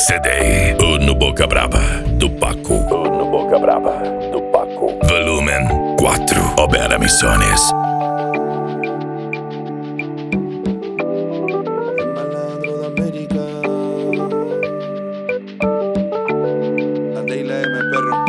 CD Uno Boca Brava do Paco. Uno Boca Brava do Paco. Volumen 4. Obera Missões. Malandro de América. Anda y léeme, perro.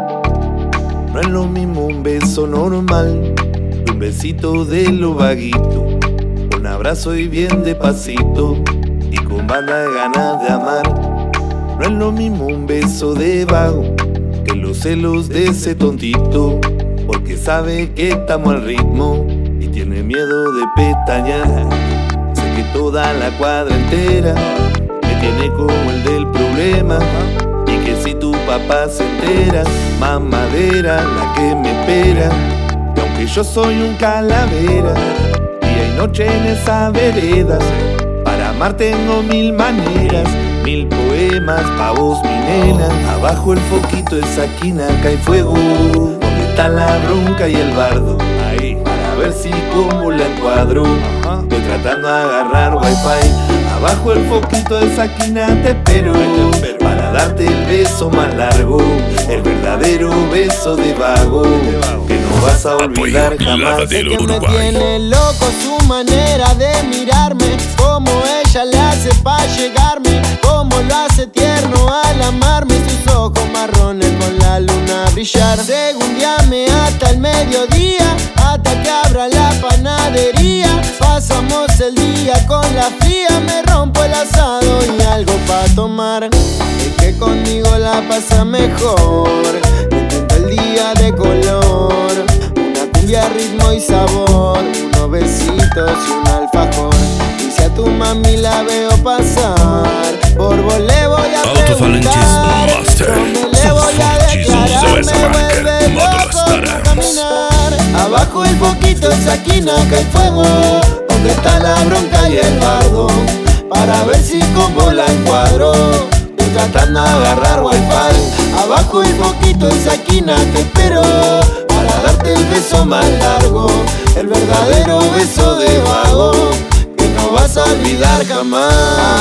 No es lo mismo un beso normal que un besito de lo vaguito, un abrazo y bien despacito y con banda de ganas de amar. No es lo mismo un beso de vago que los celos de ese tontito, porque sabe que estamos al ritmo y tiene miedo de pestañear. Sé que toda la cuadra entera me tiene como el del problema, y que si tu papá se entera, más madera la que me espera. Y aunque yo soy un calavera, día y noche en esa vereda, para amar tengo mil maneras, mil poemas pa' vos, mi nena. Abajo el foquito de esa esquina cae fuego, donde está la bronca y el bardo. Ahí, para ver si como la encuadro. Estoy tratando de agarrar wifi. Abajo el foquito de esa esquina te espero, para darte el beso más largo, el verdadero beso de vago, que no vas a olvidar jamás. Sé que me tiene loco su manera de mirarme, como ella le hace pa' llegarme, como lo hace tierno al amarme, sus ojos marrones con la luna a brillar. Segundeame hasta el mediodía, hasta que abra la panadería. Pasamos el día con la fría, me rompo el asado y algo pa' tomar. Es que conmigo la pasa mejor, me pinta el día de color, una cumbia, ritmo y sabor, unos besitos y un alfajor. Y si a tu mami la veo pasar, por vos le voy a preguntar, ¿dónde le voy a declarar? Me vuelve loco tu caminar. Abajo el foquito, esa esquina cae fuego, donde está la bronca y el bardo, para ver si como la encuadro. Estoy tratando de agarrar wifi. Abajo el foquito, esa esquina te espero, para darte el beso más largo, el verdadero beso de vago, que no vas a olvidar jamás.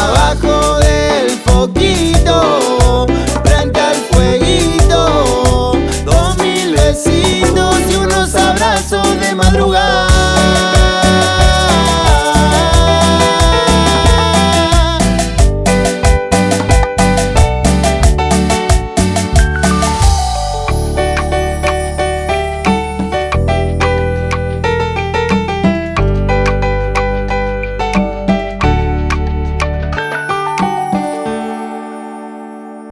Abajo del foquito, frente al fueguito, 2000 besitos y unos abrazos de madrugada.